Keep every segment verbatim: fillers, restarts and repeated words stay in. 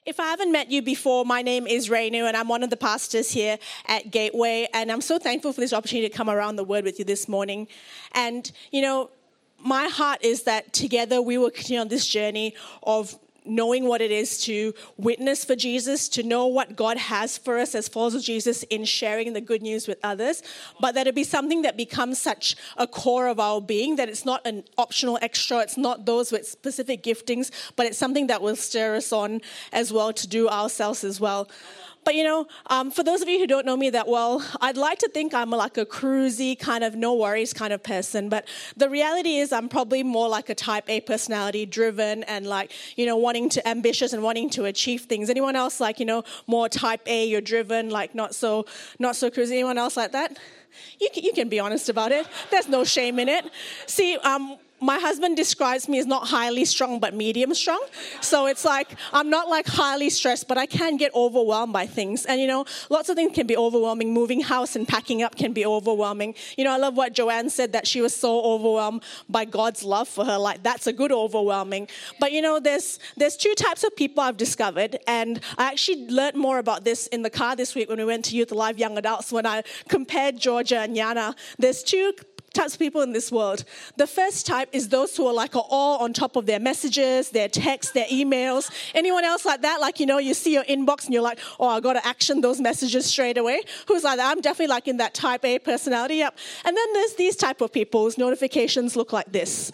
If I haven't met you before, my name is Renu, and I'm one of the pastors here at Gateway, and I'm so thankful for this opportunity to come around the Word with you this morning. And, you know, my heart is that together we will continue on this journey of knowing what it is to witness for Jesus, to know what God has for us as followers of Jesus in sharing the good news with others, but that it be something that becomes such a core of our being, that it's not an optional extra, it's not those with specific giftings, but it's something that will stir us on as well to do ourselves as well. But, you know, um, for those of you who don't know me that well, I'd like to think I'm like a cruisy kind of no worries kind of person. But the reality is I'm probably more like a type A personality, driven and like, you know, wanting to, ambitious and wanting to achieve things. Anyone else like, you know, more type A, you're driven, like not so, not so cruisy. Anyone else like that? You can, you can be honest about it. There's no shame in it. See, um, my husband describes me as not highly strong, but medium strong. So it's like, I'm not like highly stressed, but I can get overwhelmed by things. And, you know, lots of things can be overwhelming. Moving house and packing up can be overwhelming. You know, I love what Joanne said, that she was so overwhelmed by God's love for her. Like, that's a good overwhelming. But, you know, there's there's two types of people I've discovered. And I actually learned more about this in the car this week when we went to Youth Alive Young Adults, when I compared Georgia and Yana. There's two types of people in this world. The first type is those who are like are all on top of their messages, their texts, their emails. Anyone else like that? Like, you know, you see your inbox and you're like, oh, I got to action those messages straight away. Who's like that? I'm definitely like in that type A personality. Yep. And then there's these type of people whose notifications look like this.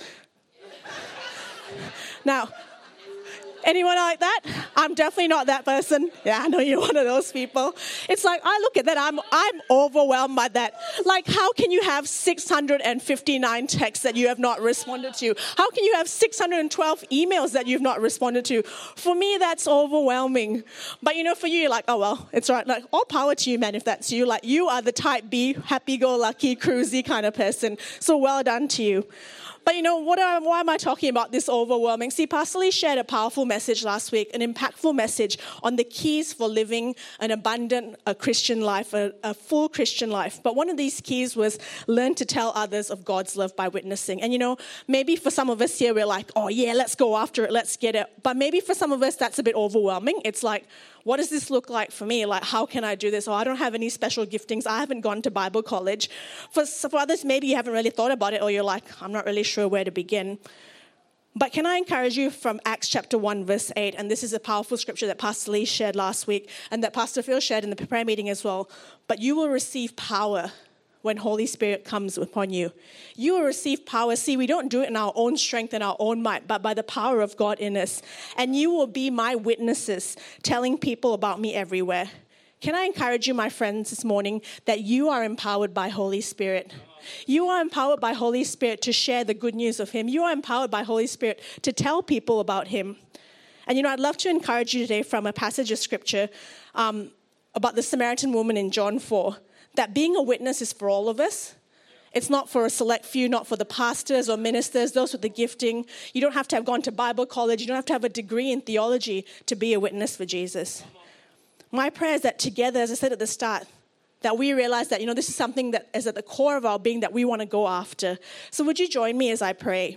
Now, anyone like that? I'm definitely not that person. Yeah, I know you're one of those people. It's like, I look at that, I'm I'm overwhelmed by that. Like, how can you have six hundred fifty-nine texts that you have not responded to? How can you have six hundred twelve emails that you've not responded to? For me, that's overwhelming. But, you know, for you, you're like, oh, well, it's right. Like, all power to you, man, if that's you. Like, you are the type B, happy-go-lucky, cruisy kind of person. So well done to you. But, you know, what are, why am I talking about this overwhelming? See, Pastor Lee shared a powerful message last week, an impactful message on the keys for living an abundant a Christian life, a, a full Christian life. But one of these keys was learn to tell others of God's love by witnessing. And, you know, maybe for some of us here, we're like, oh, yeah, let's go after it, let's get it. But maybe for some of us, that's a bit overwhelming. It's like, what does this look like for me? Like, how can I do this? Oh, I don't have any special giftings. I haven't gone to Bible college. For, for others, maybe you haven't really thought about it, or you're like, I'm not really sure where to begin. But can I encourage you from Acts chapter one, verse eight, and this is a powerful scripture that Pastor Lee shared last week and that Pastor Phil shared in the prayer meeting as well. But you will receive power when Holy Spirit comes upon you. You will receive power. See, we don't do it in our own strength and our own might, but by the power of God in us. And you will be my witnesses, telling people about me everywhere. Can I encourage you, my friends, this morning, that you are empowered by Holy Spirit? You are empowered by Holy Spirit to share the good news of Him. You are empowered by Holy Spirit to tell people about Him. And, you know, I'd love to encourage you today from a passage of Scripture um, about the Samaritan woman in John four. That being a witness is for all of us. It's not for a select few, not for the pastors or ministers, those with the gifting. You don't have to have gone to Bible college. You don't have to have a degree in theology to be a witness for Jesus. My prayer is that together, as I said at the start, that we realize that, you know, this is something that is at the core of our being that we want to go after. So would you join me as I pray?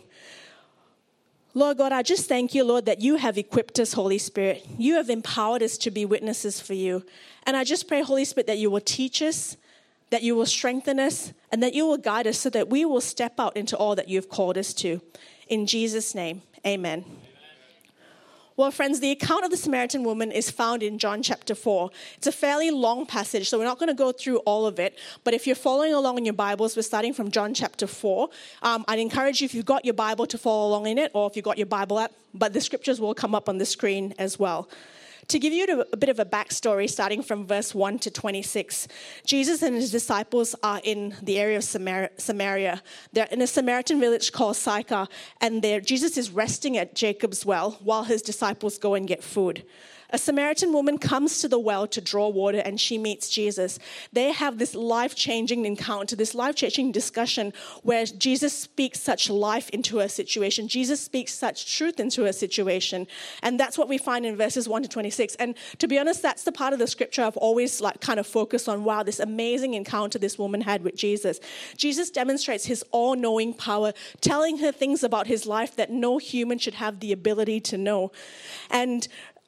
Lord God, I just thank you, Lord, that you have equipped us, Holy Spirit. You have empowered us to be witnesses for you. And I just pray, Holy Spirit, that you will teach us, that you will strengthen us, and that you will guide us so that we will step out into all that you've called us to. In Jesus' name, amen. Well, friends, the account of the Samaritan woman is found in John chapter four. It's a fairly long passage, so we're not going to go through all of it. But if you're following along in your Bibles, we're starting from John chapter four. Um, I'd encourage you, if you've got your Bible, to follow along in it, or if you've got your Bible app, but the scriptures will come up on the screen as well. To give you a bit of a backstory, starting from verse one to twenty-six, Jesus and his disciples are in the area of Samaria. They're in a Samaritan village called Sychar, and Jesus is resting at Jacob's well while his disciples go and get food. A Samaritan woman comes to the well to draw water, and she meets Jesus. They have this life-changing encounter, this life-changing discussion where Jesus speaks such life into her situation. Jesus speaks such truth into her situation. And that's what we find in verses one to twenty-six. And to be honest, that's the part of the scripture I've always like kind of focused on. Wow, this amazing encounter this woman had with Jesus. Jesus demonstrates his all-knowing power, telling her things about his life that no human should have the ability to know. And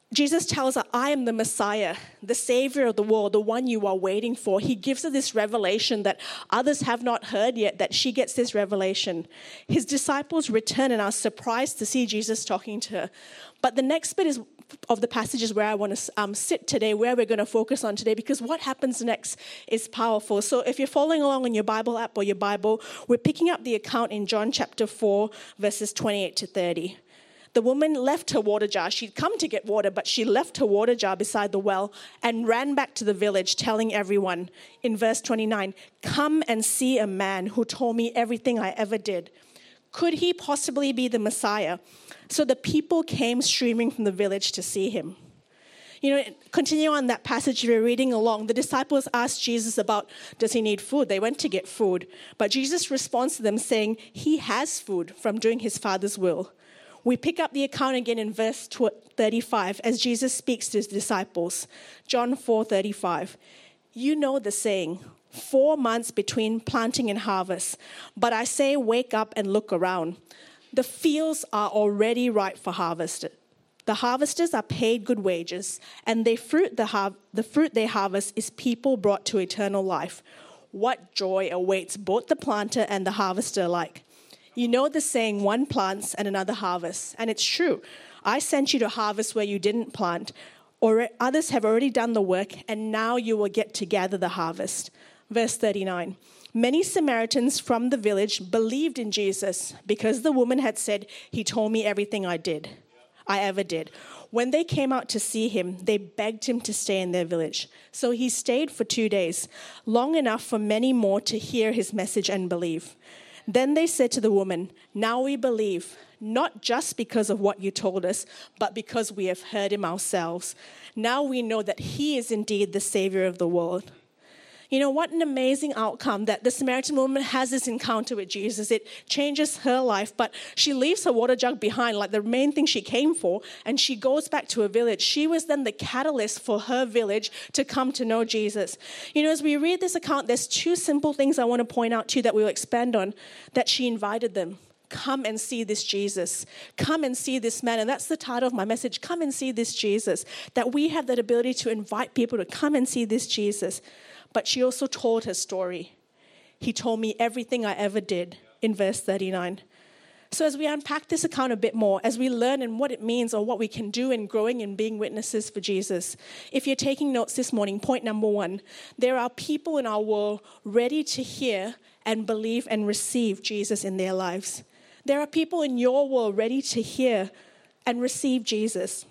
Jesus tells her, I am the Messiah, the Savior of the world, the one you are waiting for. He gives her this revelation that others have not heard yet, that she gets this revelation. His disciples return and are surprised to see Jesus talking to her. But the next bit is of the passage is where I want to um, sit today, where we're going to focus on today, because what happens next is powerful. So if you're following along on your Bible app or your Bible, we're picking up the account in John chapter four, verses twenty-eight to thirty. The woman left her water jar. She'd come to get water, but she left her water jar beside the well and ran back to the village, telling everyone in verse twenty-nine, come and see a man who told me everything I ever did. Could he possibly be the Messiah? So the people came streaming from the village to see him. You know, continue on that passage, if you're reading along, the disciples asked Jesus about, does he need food? They went to get food. But Jesus responds to them saying, he has food from doing his Father's will. We pick up the account again in verse thirty-five as Jesus speaks to his disciples. John four thirty-five. You know the saying, four months between planting and harvest. But I say, wake up and look around. The fields are already ripe for harvest. The harvesters are paid good wages, and they fruit the, har- the fruit they harvest is people brought to eternal life. What joy awaits both the planter and the harvester alike. You know the saying, one plants and another harvests. And it's true. I sent you to harvest where you didn't plant, or others have already done the work, and now you will get to gather the harvest. Verse thirty-nine. Many Samaritans from the village believed in Jesus because the woman had said, he told me everything I did, I ever did. When they came out to see him, they begged him to stay in their village. So he stayed for two days, long enough for many more to hear his message and believe. Then they said to the woman, now we believe, not just because of what you told us, but because we have heard him ourselves. Now we know that he is indeed the Savior of the world. You know, what an amazing outcome that the Samaritan woman has this encounter with Jesus. It changes her life, but she leaves her water jug behind, like the main thing she came for, and she goes back to her village. She was then the catalyst for her village to come to know Jesus. You know, as we read this account, there's two simple things I want to point out to you that we'll expand on, that she invited them. Come and see this Jesus. Come and see this man. And that's the title of my message. Come and see this Jesus. That we have that ability to invite people to come and see this Jesus. But she also told her story. He told me everything I ever did in verse thirty-nine. So as we unpack this account a bit more, as we learn and what it means or what we can do in growing and being witnesses for Jesus, if you're taking notes this morning, point number one, there are people in our world ready to hear and believe and receive Jesus in their lives. There are people in your world ready to hear and receive Jesus.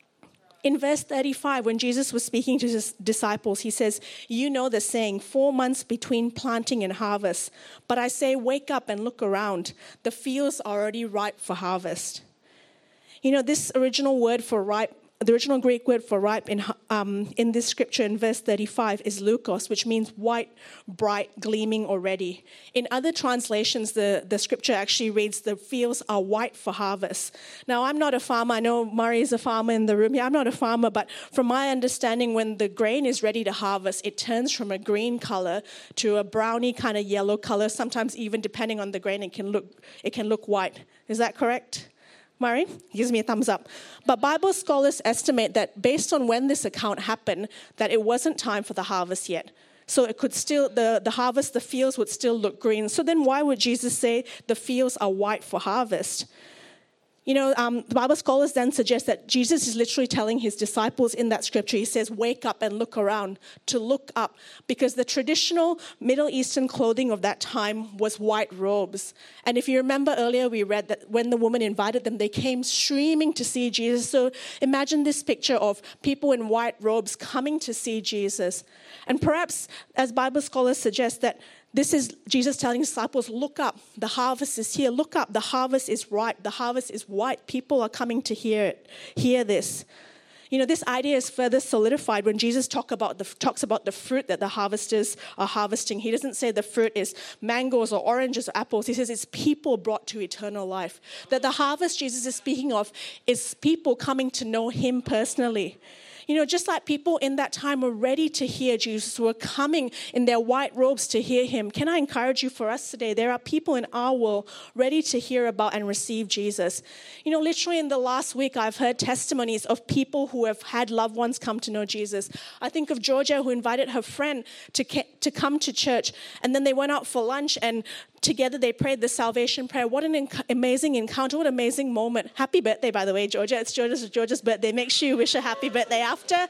In verse thirty-five, when Jesus was speaking to his disciples, he says, you know the saying, four months between planting and harvest. But I say, wake up and look around. The fields are already ripe for harvest. You know, this original word for ripe, the original Greek word for ripe in, um, in this scripture in verse thirty-five is leukos, which means white, bright, gleaming already. In other translations, the, the scripture actually reads, the fields are white for harvest. Now, I'm not a farmer. I know Murray is a farmer in the room here. I'm not a farmer, but from my understanding, when the grain is ready to harvest, it turns from a green color to a browny kind of yellow color. Sometimes even depending on the grain, it can look, it can look white. Is that correct? Murray gives me a thumbs up. But Bible scholars estimate that based on when this account happened, that it wasn't time for the harvest yet. So it could still, the, the harvest, the fields would still look green. So then why would Jesus say the fields are white for harvest? You know, um, the Bible scholars then suggest that Jesus is literally telling his disciples in that scripture, he says, wake up and look around, to look up. Because the traditional Middle Eastern clothing of that time was white robes. And if you remember earlier, we read that when the woman invited them, they came streaming to see Jesus. So imagine this picture of people in white robes coming to see Jesus. And perhaps, as Bible scholars suggest, that this is Jesus telling his disciples, look up, the harvest is here. Look up, the harvest is ripe, the harvest is white. People are coming to hear it, hear this. You know, this idea is further solidified when Jesus talk about the, talks about the fruit that the harvesters are harvesting. He doesn't say the fruit is mangoes or oranges or apples. He says it's people brought to eternal life. That the harvest Jesus is speaking of is people coming to know him personally. You know, just like people in that time were ready to hear Jesus, were coming in their white robes to hear him. Can I encourage you for us today? There are people in our world ready to hear about and receive Jesus. You know, literally in the last week, I've heard testimonies of people who have had loved ones come to know Jesus. I think of Georgia, who invited her friend to, to come to church, and then they went out for lunch, and together they prayed the salvation prayer. What an inc- amazing encounter. What an amazing moment. Happy birthday, by the way, Georgia. It's Georgia's, Georgia's birthday. Make sure you wish her happy birthday after.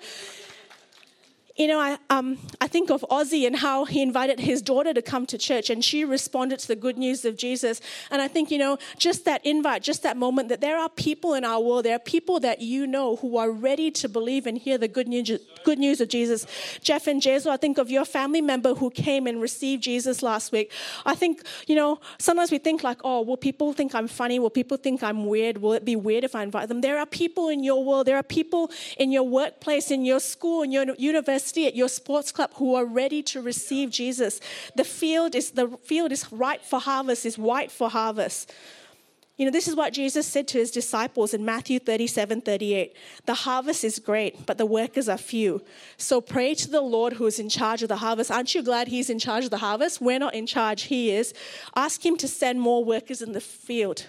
You know, I um I think of Ozzy and how he invited his daughter to come to church, and she responded to the good news of Jesus. And I think, you know, just that invite, just that moment, that there are people in our world, there are people that you know who are ready to believe and hear the good news, good news of Jesus. Jeff and Jazel, I think of your family member who came and received Jesus last week. I think, you know, sometimes we think like, oh, will people think I'm funny? Will people think I'm weird? Will it be weird if I invite them? There are people in your world, there are people in your workplace, in your school, in your university, at your sports club who are ready to receive Jesus. The field is the field is ripe for harvest, is white for harvest. You know, this is what Jesus said to his disciples in Matthew thirty-seven thirty-eight. The harvest is great, but the workers are few. So pray to the Lord who is in charge of the harvest. Aren't you glad he's in charge of the harvest? We're not in charge, he is. Ask him to send more workers in the field,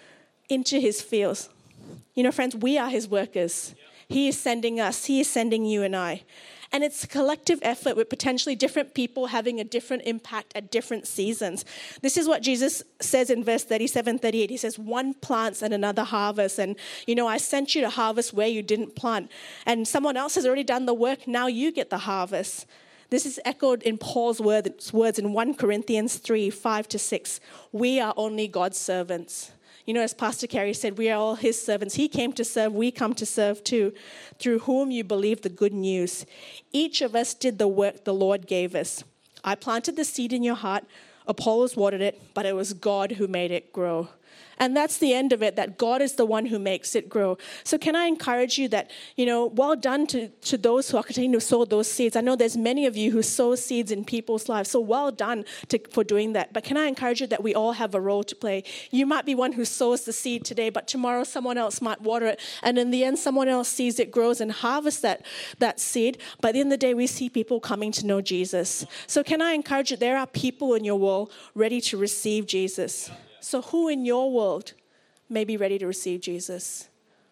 into his fields. You know, friends, we are his workers. He is sending us. He is sending you and I. And it's a collective effort with potentially different people having a different impact at different seasons. This is what Jesus says in verse thirty-seven thirty-eight. He says, one plants and another harvests. And, you know, I sent you to harvest where you didn't plant. And someone else has already done the work. Now you get the harvest. This is echoed in Paul's words in First Corinthians three, five to six. We are only God's servants. You know, as Pastor Kerry said, we are all his servants. He came to serve, we come to serve too, through whom you believe the good news. Each of us did the work the Lord gave us. I planted the seed in your heart, Apollos watered it, but it was God who made it grow. And that's the end of it, that God is the one who makes it grow. So can I encourage you that, you know, well done to, to those who are continuing to sow those seeds. I know there's many of you who sow seeds in people's lives, so well done to, for doing that. But can I encourage you that we all have a role to play? You might be one who sows the seed today, but tomorrow someone else might water it. And in the end, someone else sees it grows and harvests that, that seed. But at the end of the day, we see people coming to know Jesus. So can I encourage you, there are people in your world ready to receive Jesus. So who in your world may be ready to receive Jesus?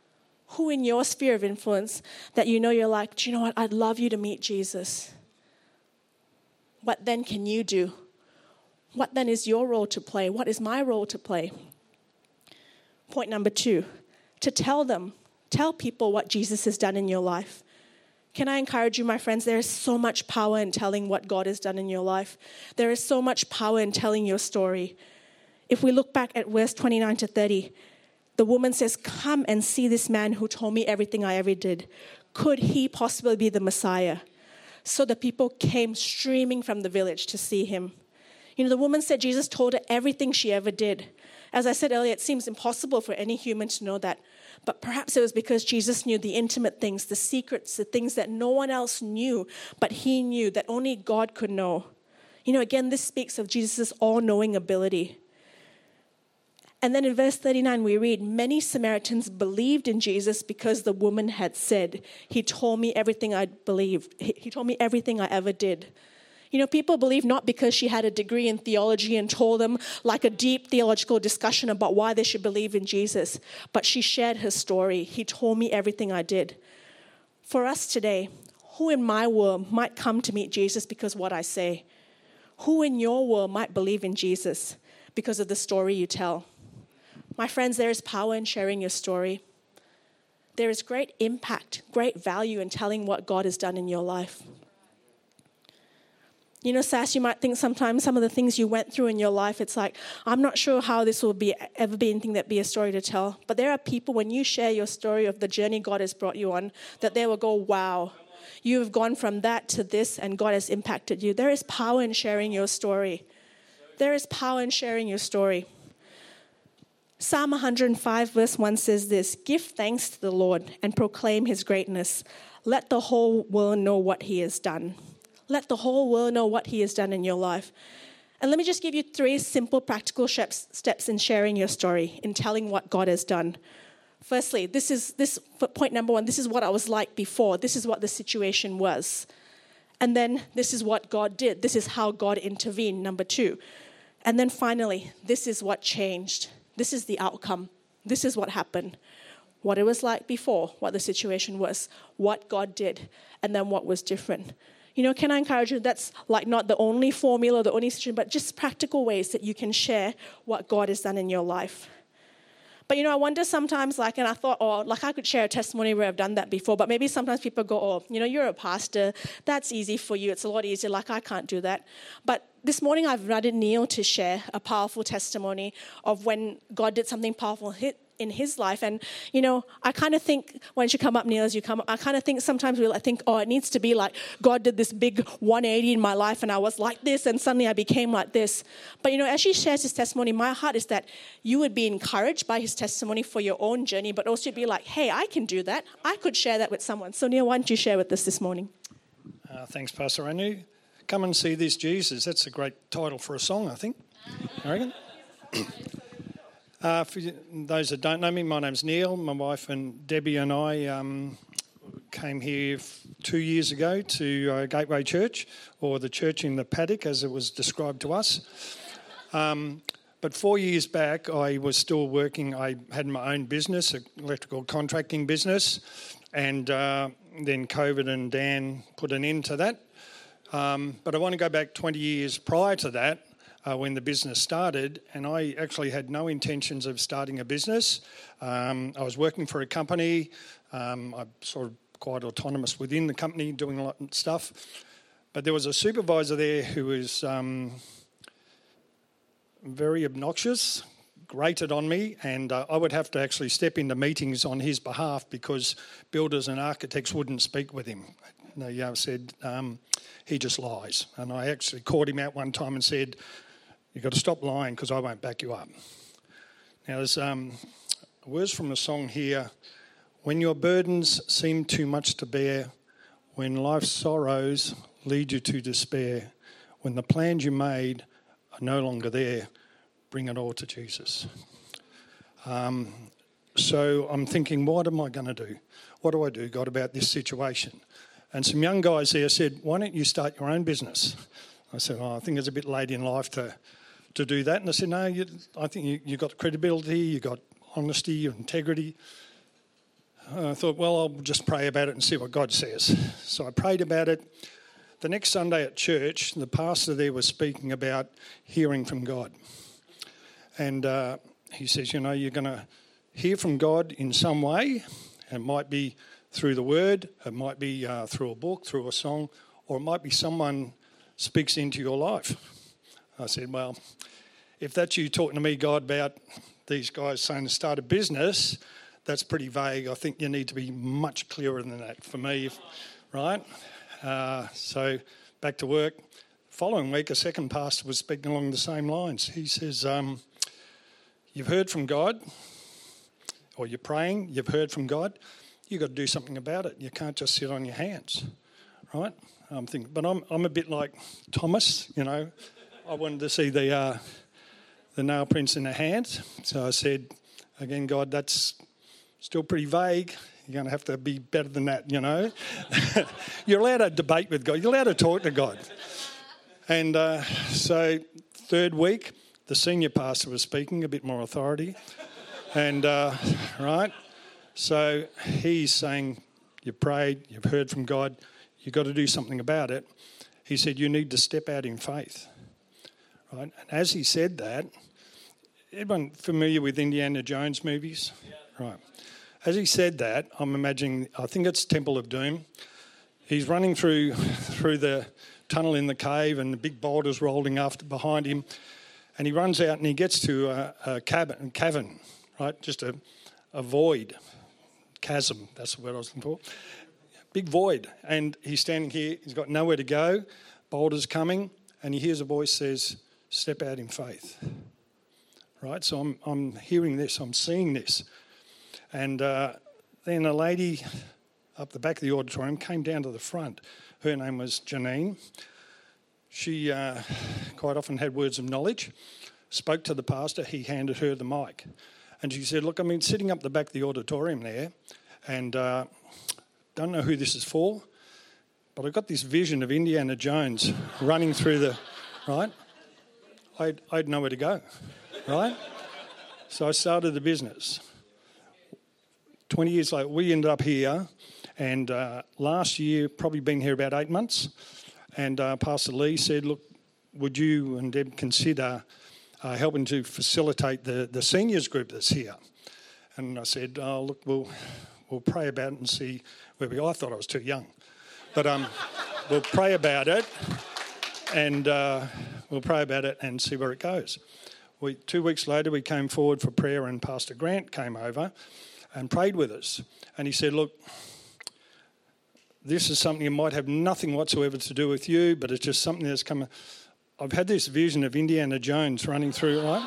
Who in your sphere of influence that you know you're like, do you know what, I'd love you to meet Jesus. What then can you do? What then is your role to play? What is my role to play? Point number two, to tell them, tell people what Jesus has done in your life. Can I encourage you, my friends, there is so much power in telling what God has done in your life. There is so much power in telling your story. If we look back at verse twenty-nine to thirty, the woman says, come and see this man who told me everything I ever did. Could he possibly be the Messiah? So the people came streaming from the village to see him. You know, the woman said Jesus told her everything she ever did. As I said earlier, it seems impossible for any human to know that. But perhaps it was because Jesus knew the intimate things, the secrets, the things that no one else knew, but he knew that only God could know. You know, again, this speaks of Jesus' all-knowing ability. And then in verse thirty-nine, we read, many Samaritans believed in Jesus because the woman had said, he told me everything I believed. He told me everything I ever did. You know, people believe not because she had a degree in theology and told them like a deep theological discussion about why they should believe in Jesus, but she shared her story. He told me everything I did. For us today, who in my world might come to meet Jesus because of what I say? Who in your world might believe in Jesus because of the story you tell? My friends, there is power in sharing your story. There is great impact, great value in telling what God has done in your life. You know, Sass, you might think sometimes some of the things you went through in your life, it's like, I'm not sure how this will be ever be anything that be a story to tell. But there are people, when you share your story of the journey God has brought you on, that they will go, wow, you have gone from that to this and God has impacted you. There is power in sharing your story. There is power in sharing your story. Psalm one hundred five verse one says this, give thanks to the Lord and proclaim his greatness. Let the whole world know what he has done. Let the whole world know what he has done in your life. And let me just give you three simple practical steps, steps in sharing your story, in telling what God has done. Firstly, this is this point number one. This is what I was like before. This is what the situation was. And then this is what God did. This is how God intervened, number two. And then finally, this is what changed. This is the outcome. This is what happened. What it was like before, what the situation was, what God did, and then what was different. You know, can I encourage you, that's like not the only formula, the only situation, but just practical ways that you can share what God has done in your life. But, you know, I wonder sometimes, like, and I thought, oh, like I could share a testimony where I've done that before, but maybe sometimes people go, oh, you know, you're a pastor. That's easy for you. It's a lot easier. Like, I can't do that. But this morning I've invited Neil to share a powerful testimony of when God did something powerful in his life. And, you know, I kind of think, why don't you come up, Neil, as you come up, I kind of think sometimes we like think, oh, it needs to be like God did this big one eighty in my life and I was like this and suddenly I became like this. But, you know, as he shares his testimony, my heart is that you would be encouraged by his testimony for your own journey, but also be like, hey, I can do that. I could share that with someone. So, Neil, why don't you share with us this morning? Uh, thanks, Pastor Anu. Come and see this Jesus. That's a great title for a song, I think. I reckon. Uh, for those that don't know me, my name's Neil. My wife and Debbie and I um, came here f- two years ago to uh, Gateway Church, or the church in the paddock as it was described to us. Um, but four years back, I was still working. I had my own business, an electrical contracting business, and uh, then COVID and Dan put an end to that. Um, but I want to go back twenty years prior to that, Uh, when the business started, and I actually had no intentions of starting a business. Um, I was working for a company. Um, I'm sort of quite autonomous within the company, doing a lot of stuff. But there was a supervisor there who was um, very obnoxious, grated on me, and uh, I would have to actually step into meetings on his behalf because builders and architects wouldn't speak with him. They uh, said, um, he just lies. And I actually caught him out one time and said, you've got to stop lying because I won't back you up. Now, there's um, words from the song here. When your burdens seem too much to bear, when life's sorrows lead you to despair, when the plans you made are no longer there, bring it all to Jesus. Um, so I'm thinking, what am I going to do? What do I do, God, about this situation? And some young guys there said, why don't you start your own business? I said, oh, I think it's a bit late in life to, to do that. And I said, no, you, I think you, you've got credibility, you've got honesty, integrity. Uh, I thought, well, I'll just pray about it and see what God says. So I prayed about it. The next Sunday at church, the pastor there was speaking about hearing from God. And uh, he says, you know, you're going to hear from God in some way. It might be through the word, it might be uh, through a book, through a song, or it might be someone speaks into your life. I said, well, if that's you talking to me, God, about these guys saying to start a business, that's pretty vague. I think you need to be much clearer than that for me, right? Uh, so back to work. Following week, a second pastor was speaking along the same lines. He says, um, you've heard from God, or you're praying, you've heard from God, you've got to do something about it. You can't just sit on your hands, right? I'm thinking, but I'm I'm a bit like Thomas, you know. I wanted to see the uh, the nail prints in the hands. So I said, again, God, that's still pretty vague. You're going to have to be better than that, you know. You're allowed to debate with God. You're allowed to talk to God. And uh, so third week, the senior pastor was speaking, a bit more authority. And, uh, right, so he's saying, you've prayed, you've heard from God, you've got to do something about it. He said, you need to step out in faith. Right? And as he said that, everyone familiar with Indiana Jones movies? Yeah. Right. As he said that, I'm imagining, I think it's Temple of Doom. He's running through through the tunnel in the cave and the big boulders rolling after behind him. And he runs out and he gets to a, a cabin, cavern, right? Just a, a void, chasm, that's the word I was looking for. Big void. And he's standing here, he's got nowhere to go, boulders coming, and he hears a voice says, step out in faith. Right? So I'm I'm hearing this, I'm seeing this. And uh, then a lady up the back of the auditorium came down to the front. Her name was Janine. She uh, quite often had words of knowledge, spoke to the pastor, he handed her the mic. And she said, look, I'm mean, sitting up the back of the auditorium there, and uh, don't know who this is for, but I got this vision of Indiana Jones running through the, right? I'd, I'd nowhere to go, right? So I started the business. twenty years later, we ended up here, and uh, last year, probably been here about eight months, and uh, Pastor Lee said, look, would you and Deb consider uh, helping to facilitate the, the seniors group that's here? And I said, oh, look, we'll, we'll pray about it and see where we go. I thought I was too young. But um, we'll pray about it, and uh, we'll pray about it and see where it goes. We, two weeks later, we came forward for prayer, and Pastor Grant came over and prayed with us. And he said, look, this is something that might have nothing whatsoever to do with you, but it's just something that's come. I've had this vision of Indiana Jones running through, right?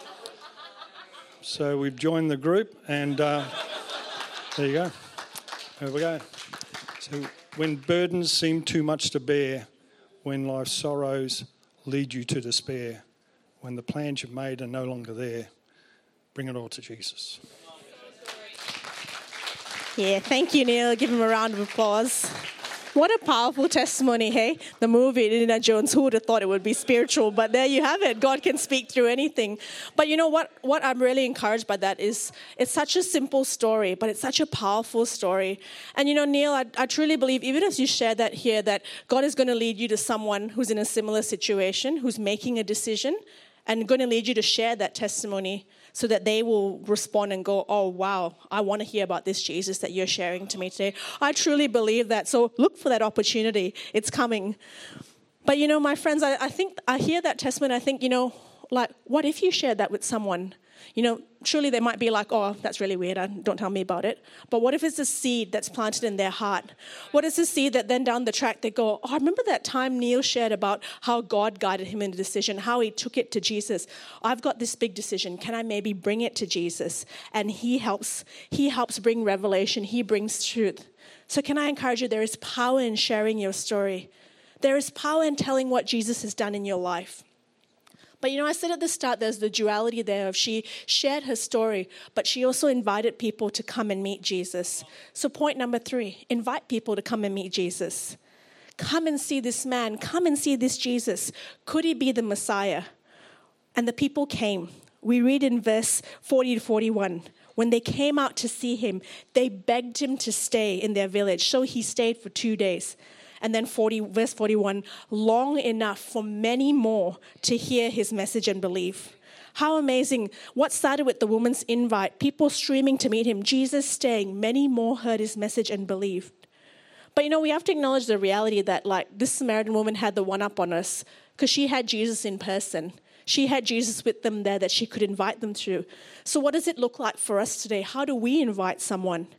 So we've joined the group, and uh, there you go. There we go. So when burdens seem too much to bear, when life's sorrows lead you to despair, when the plans you've made are no longer there, bring it all to Jesus. Yeah, thank you, Neil. Give him a round of applause. What a powerful testimony, hey? The movie, Indiana Jones, who would have thought it would be spiritual? But there you have it. God can speak through anything. But you know what? What I'm really encouraged by that is it's such a simple story, but it's such a powerful story. And you know, Neil, I, I truly believe, even as you share that here, that God is going to lead you to someone who's in a similar situation, who's making a decision, and going to lead you to share that testimony so that they will respond and go, oh, wow, I want to hear about this Jesus that you're sharing to me today. I truly believe that. So look for that opportunity. It's coming. But, you know, my friends, I, I think I hear that testimony. I think, you know, like, what if you shared that with someone? You know, surely they might be like, oh, that's really weird. Don't tell me about it. But what if it's a seed that's planted in their heart? What is the seed that then down the track they go, oh, I remember that time Neil shared about how God guided him in the decision, how he took it to Jesus. I've got this big decision. Can I maybe bring it to Jesus? And he helps, he helps bring revelation. He brings truth. So can I encourage you, there is power in sharing your story. There is power in telling what Jesus has done in your life. But, you know, I said at the start, there's the duality there of she shared her story, but she also invited people to come and meet Jesus. So point number three, invite people to come and meet Jesus. Come and see this man. Come and see this Jesus. Could he be the Messiah? And the people came. We read in verse forty to forty-one. When they came out to see him, they begged him to stay in their village. So he stayed for two days. And then forty, verse forty-one, long enough for many more to hear his message and believe. How amazing. What started with the woman's invite, people streaming to meet him, Jesus staying, many more heard his message and believed. But you know, we have to acknowledge the reality that like this Samaritan woman had the one up on us because she had Jesus in person. She had Jesus with them there that she could invite them to. So what does it look like for us today? How do we invite someone?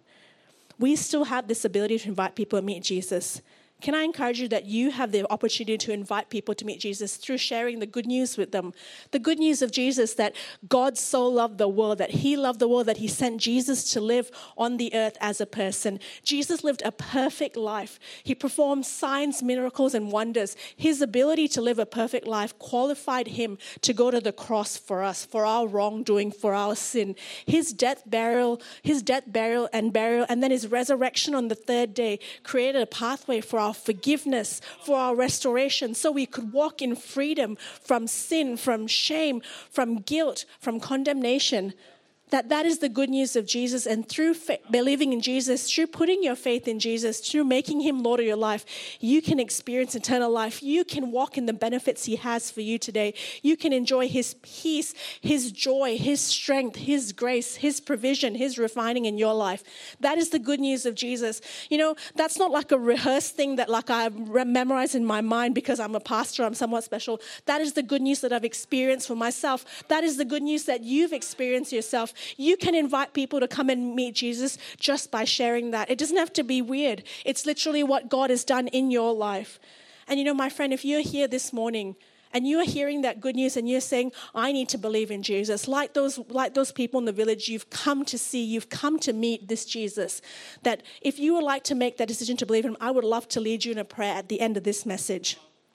We still have this ability to invite people to meet Jesus. Can I encourage you that you have the opportunity to invite people to meet Jesus through sharing the good news with them? The good news of Jesus, that God so loved the world, that he loved the world, that he sent Jesus to live on the earth as a person. Jesus lived a perfect life. He performed signs, miracles, and wonders. His ability to live a perfect life qualified him to go to the cross for us, for our wrongdoing, for our sin. His death, burial, his death, burial, and burial, and then his resurrection on the third day created a pathway for our forgiveness, for our restoration, so we could walk in freedom from sin, from shame, from guilt, from condemnation. That that is the good news of Jesus. And through fa- believing in Jesus, through putting your faith in Jesus, through making him Lord of your life, you can experience eternal life. You can walk in the benefits he has for you today. You can enjoy his peace, his joy, his strength, his grace, his provision, his refining in your life. That is the good news of Jesus. You know, that's not like a rehearsed thing that like I memorize in my mind because I'm a pastor, I'm somewhat special. That is the good news that I've experienced for myself. That is the good news that you've experienced yourself. You can invite people to come and meet Jesus just by sharing that. It doesn't have to be weird. It's literally what God has done in your life. And you know, my friend, if you're here this morning and you're hearing that good news and you're saying, I need to believe in Jesus, like those, like those people in the village you've come to see, you've come to meet this Jesus, that if you would like to make that decision to believe in him, I would love to lead you in a prayer at the end of this message.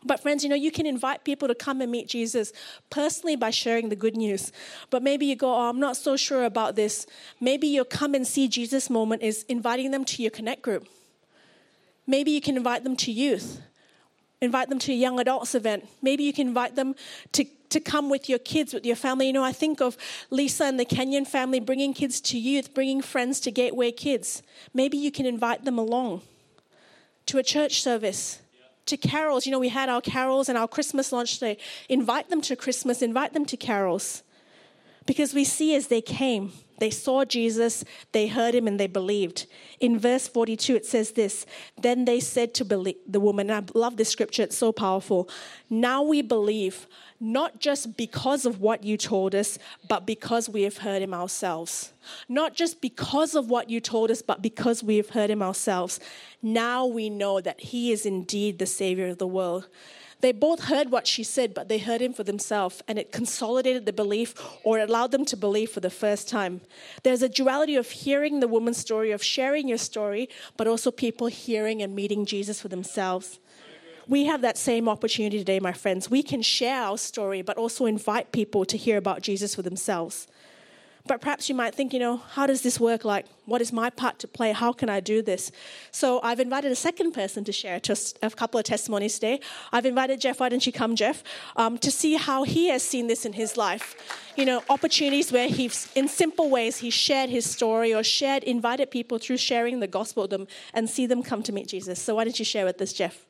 But friends, you know, you can invite people to come and meet Jesus personally by sharing the good news. But maybe you go, oh, I'm not so sure about this. Maybe your come and see Jesus moment is inviting them to your connect group. Maybe you can invite them to youth. Invite them to a young adults event. Maybe you can invite them to, to come with your kids, with your family. You know, I think of Lisa and the Kenyan family bringing kids to youth, bringing friends to Gateway Kids. Maybe you can invite them along to a church service. To carols. You know, we had our carols and our Christmas launch today. Invite them to Christmas, invite them to carols. Because we see as they came, they saw Jesus, they heard him, and they believed. In verse forty-two, it says this, then they said to believe, the woman, and I love this scripture, it's so powerful, now we believe, not just because of what you told us, but because we have heard him ourselves. Not just because of what you told us, but because we have heard him ourselves. Now we know that he is indeed the Savior of the world. They both heard what she said, but they heard him for themselves, and it consolidated the belief, or it allowed them to believe for the first time. There's a duality of hearing the woman's story, of sharing your story, but also people hearing and meeting Jesus for themselves. We have that same opportunity today, my friends. We can share our story, but also invite people to hear about Jesus for themselves. But perhaps you might think, you know, how does this work? Like, what is my part to play? How can I do this? So I've invited a second person to share just a couple of testimonies today. I've invited Jeff. Why don't you come, Jeff, um, to see how he has seen this in his life. You know, opportunities where he's, in simple ways, he shared his story or shared, invited people through sharing the gospel with them and see them come to meet Jesus. So why don't you share with us, Jeff?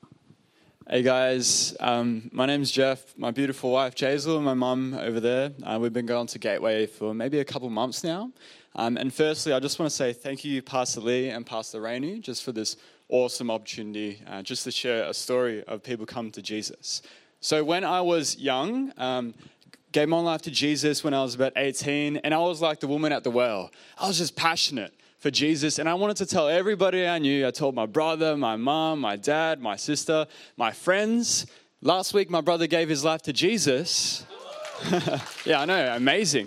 Hey guys, um, my name's Jeff, my beautiful wife Jazel and my mum over there. Uh, we've been going to Gateway for maybe a couple months now. Um, and firstly, I just want to say thank you, Pastor Lee and Pastor Rainey, just for this awesome opportunity, uh, just to share a story of people come to Jesus. So when I was young, um, gave my life to Jesus when I was about eighteen, and I was like the woman at the well. I was just passionate for Jesus, and I wanted to tell everybody I knew. I told my brother, my mom, my dad, my sister, my friends. Last week, my brother gave his life to Jesus. Yeah, I know, amazing.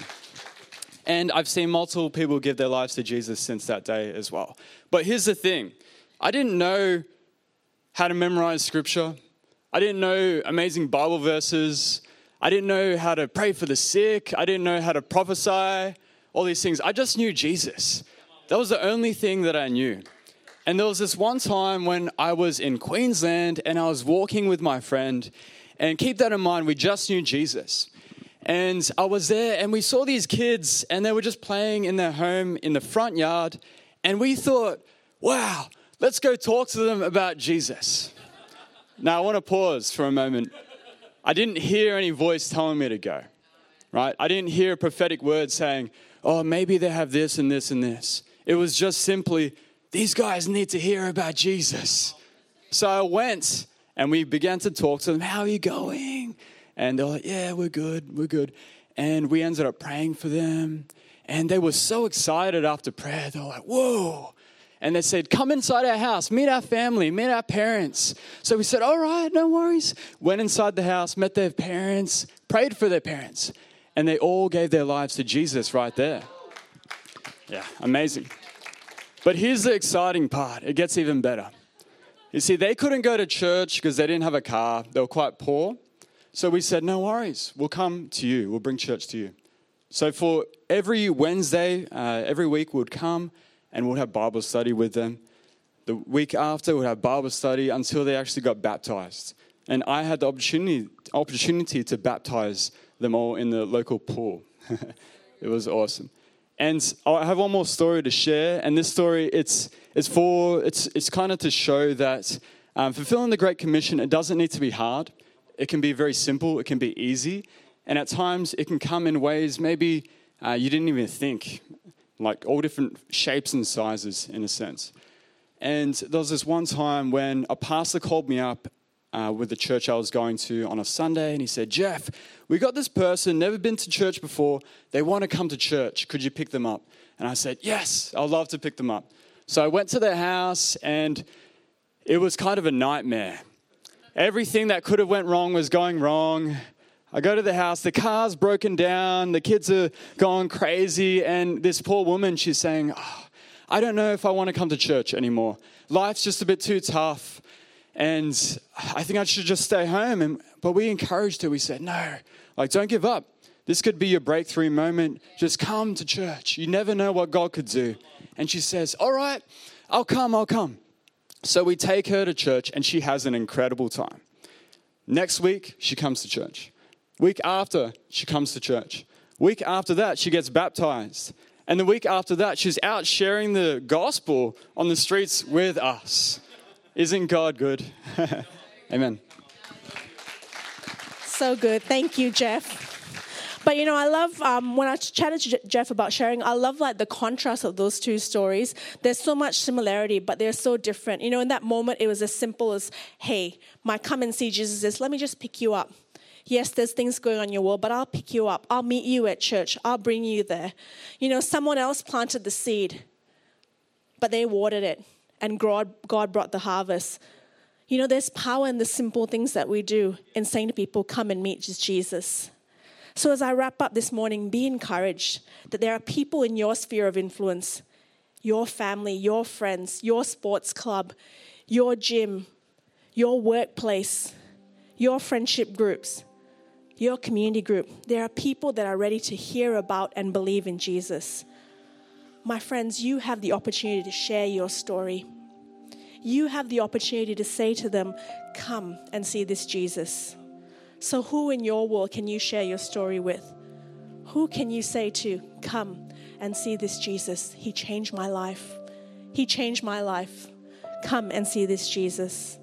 And I've seen multiple people give their lives to Jesus since that day as well. But here's the thing. I didn't know how to memorize scripture. I didn't know amazing Bible verses. I didn't know how to pray for the sick. I didn't know how to prophesy, all these things. I just knew Jesus. That was the only thing that I knew. And there was this one time when I was in Queensland and I was walking with my friend. And keep that in mind, we just knew Jesus. And I was there and we saw these kids and they were just playing in their home in the front yard. And we thought, wow, let's go talk to them about Jesus. Now, I want to pause for a moment. I didn't hear any voice telling me to go, right? I didn't hear a prophetic word saying, oh, maybe they have this and this and this. It was just simply, these guys need to hear about Jesus. So I went and we began to talk to them. How are you going? And they're like, yeah, we're good, we're good. And we ended up praying for them. And they were so excited after prayer. They were like, whoa. And they said, come inside our house, meet our family, meet our parents. So we said, all right, no worries. Went inside the house, met their parents, prayed for their parents. And they all gave their lives to Jesus right there. Yeah, amazing. But here's the exciting part. It gets even better. You see, they couldn't go to church because they didn't have a car. They were quite poor. So we said, no worries. We'll come to you. We'll bring church to you. So for every Wednesday, uh, every week, we'd come and we'd have Bible study with them. The week after, we'd have Bible study until they actually got baptized. And I had the opportunity, opportunity to baptize them all in the local pool. It was awesome. And I have one more story to share. And this story, it's it's for it's it's kind of to show that um, fulfilling the Great Commission, it doesn't need to be hard. It can be very simple. It can be easy. And at times, it can come in ways maybe uh, you didn't even think, like all different shapes and sizes in a sense. And there was this one time when a pastor called me up Uh, with the church I was going to on a Sunday, and he said, Jeff, we got this person, never been to church before. They want to come to church. Could you pick them up? And I said, yes, I'd love to pick them up. So I went to their house, and it was kind of a nightmare. Everything that could have went wrong was going wrong. I go to the house, the car's broken down, the kids are going crazy, and this poor woman, she's saying, oh, I don't know if I want to come to church anymore. Life's just a bit too tough. And I think I should just stay home. And but we encouraged her. We said, no, like, don't give up. This could be your breakthrough moment. Just come to church. You never know what God could do. And she says, all right, I'll come, I'll come. So we take her to church and she has an incredible time. Next week, she comes to church. Week after, she comes to church. Week after that, she gets baptized. And the week after that, she's out sharing the gospel on the streets with us. Isn't God good? Amen. So good. Thank you, Jeff. But, you know, I love, um, when I chatted to Jeff about sharing, I love, like, the contrast of those two stories. There's so much similarity, but they're so different. You know, in that moment, it was as simple as, hey, my come and see Jesus is, let me just pick you up. Yes, there's things going on in your world, but I'll pick you up. I'll meet you at church. I'll bring you there. You know, someone else planted the seed, but they watered it, and God, God brought the harvest. You know, there's power in the simple things that we do in saying to people, come and meet Jesus. So as I wrap up this morning, be encouraged that there are people in your sphere of influence, your family, your friends, your sports club, your gym, your workplace, your friendship groups, your community group. There are people that are ready to hear about and believe in Jesus. My friends, you have the opportunity to share your story. You have the opportunity to say to them, come and see this Jesus. So who in your world can you share your story with? Who can you say to, come and see this Jesus? He changed my life. He changed my life. Come and see this Jesus.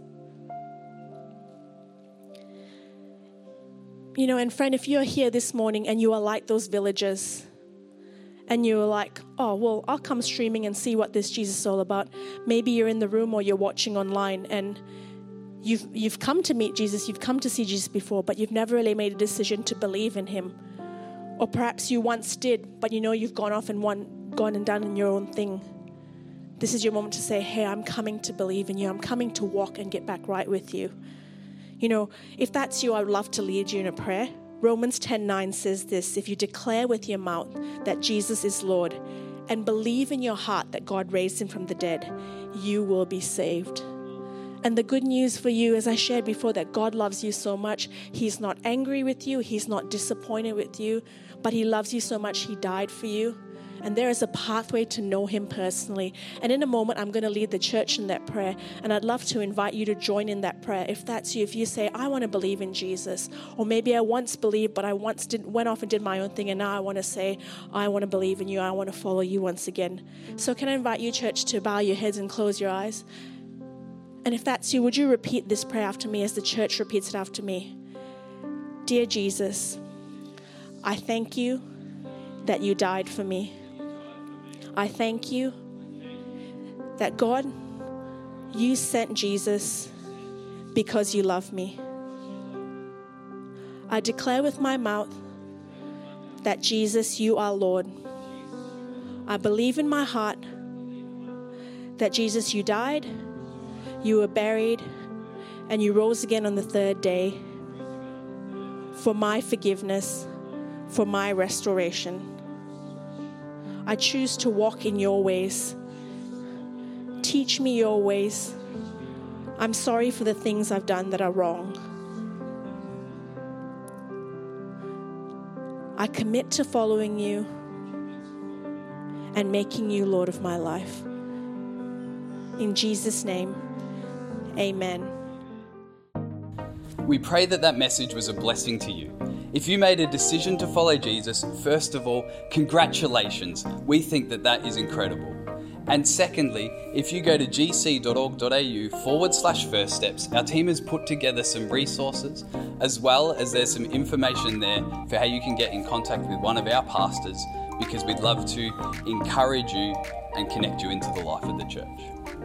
You know, and friend, if you're here this morning and you are like those villagers, and you're like, oh, well, I'll come streaming and see what this Jesus is all about. Maybe you're in the room or you're watching online and You've you've come to meet Jesus, you've come to see Jesus before, but you've never really made a decision to believe in him. Or perhaps you once did, but you know you've gone off and one, gone and done your own thing. This is your moment to say, hey, I'm coming to believe in you. I'm coming to walk and get back right with you. You know, if that's you, I would love to lead you in a prayer. Romans ten nine says this, if you declare with your mouth that Jesus is Lord and believe in your heart that God raised him from the dead, you will be saved. And the good news for you, as I shared before, that God loves you so much. He's not angry with you. He's not disappointed with you. But he loves you so much, he died for you. And there is a pathway to know him personally. And in a moment, I'm going to lead the church in that prayer. And I'd love to invite you to join in that prayer. If that's you, if you say, I want to believe in Jesus. Or maybe I once believed, but I once did, went off and did my own thing. And now I want to say, I want to believe in you. I want to follow you once again. So can I invite you, church, to bow your heads and close your eyes? And if that's you, would you repeat this prayer after me as the church repeats it after me? Dear Jesus, I thank you that you died for me. I thank you that, God, you sent Jesus because you love me. I declare with my mouth that, Jesus, you are Lord. I believe in my heart that, Jesus, you died, you were buried, and you rose again on the third day for my forgiveness, for my restoration. I choose to walk in your ways. Teach me your ways. I'm sorry for the things I've done that are wrong. I commit to following you and making you Lord of my life. In Jesus' name, amen. We pray that that message was a blessing to you. If you made a decision to follow Jesus, first of all, congratulations. We think that that is incredible. And secondly, if you go to gc.org.au forward slash first steps, our team has put together some resources, as well as there's some information there for how you can get in contact with one of our pastors, because we'd love to encourage you and connect you into the life of the church.